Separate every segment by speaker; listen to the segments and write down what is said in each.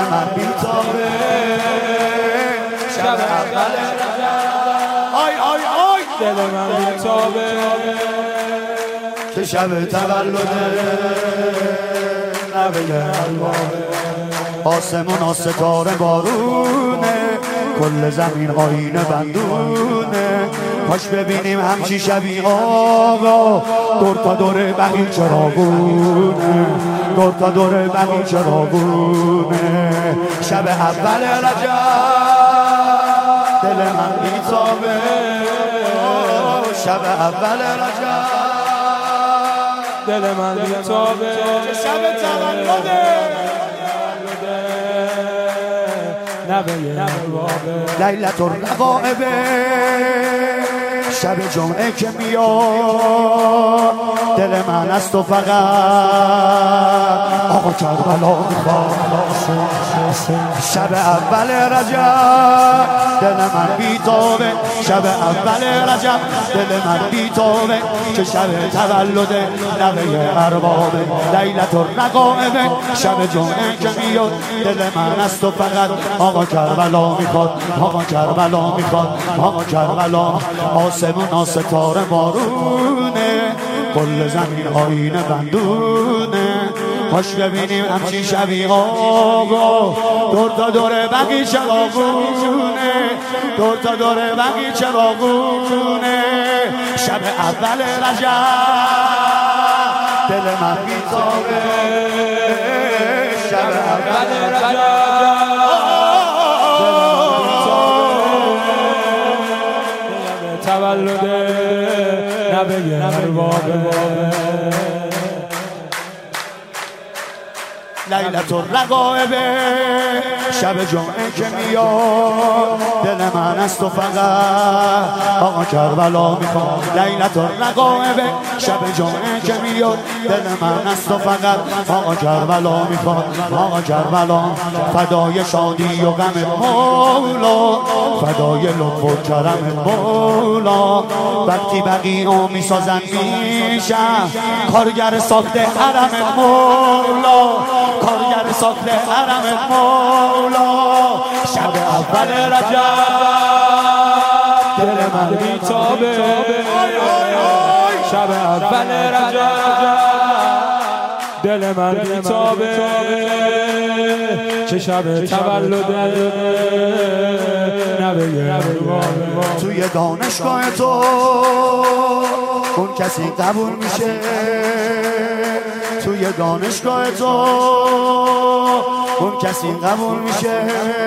Speaker 1: من بیتابه شب اول آی آی آی
Speaker 2: دل من بیتابه
Speaker 1: که شب تولده نوه الوابه آسمون ستاره بارونه کل زمین آینه بندونه کاش ببینیم همچی شبی آقا دور تا دور بقیه چراغونه دور تا دور بقیه چراغونه شب اول رجب دل من بیتابه شب اول رجب
Speaker 2: دل من بیتابه
Speaker 1: شب تولده لیلت الرقائب شب جمعه که میاد دل من است و فقط آقا کربلا میخواد شب اول رجب دل من بیتابه شب اول رجب دل من بیتابه که شب تولد نوه اربابه لیلت الرقائب شب جمعه که میاد دل من است و فقط آقا کربلا میخواد آقا کربلا میخواد آقا کربلا آسمون ستاره بارونه کل زمین آینه بندونه کاش ببینیم همچین شبی آقا دور تا دور بقیه چراغونه دور تا دور بقیه چراغونه شب اول رجب دل من بیتابه شب اول رجب
Speaker 2: تولد نوه اربابه
Speaker 1: لیلت الرقائب شب جمعه که میاد دل من است و فقط آقا کربلا میخواد لیلت الرقائب شب جمعه که میاد دل من است و فقط آقا کربلا میخواد آقا کربلا فدای شادی و غم مولا فدای لطف و کرم مولا وقتی بقیه میسازن میشم کارگر ساخته حرم مولا کارگر ساخته حرم مولا شب اول رجب دل من بیتابه
Speaker 2: شب اول رجب دل من بیتابه که شب تولد نوه اربابه
Speaker 1: توی دانشگاه تو اون کسی قبول میشه توی دانشگاه تو اون کسی قبول میشه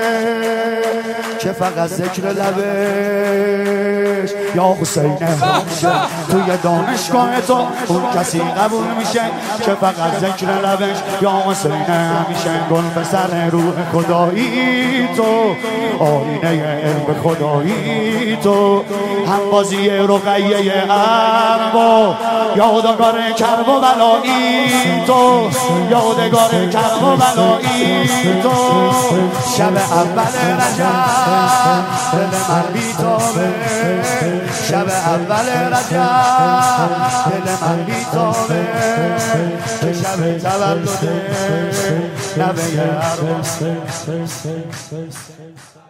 Speaker 1: که فقط ذکر لبش یا حسینه میشه توی دانشگاه تو اون کسی قبول میشه که فقط ذکر لبش یا حسینه میشه گل به سر روح خدایی تو آینه علم خدایی تو همبازی رقیه اربا یادگار کرب و بلایی تو یادگار کرب و بلایی تو شب اول رجب دل من بیتابه شب اول رجب دل من بیتابه که شب تولد نوه اربابه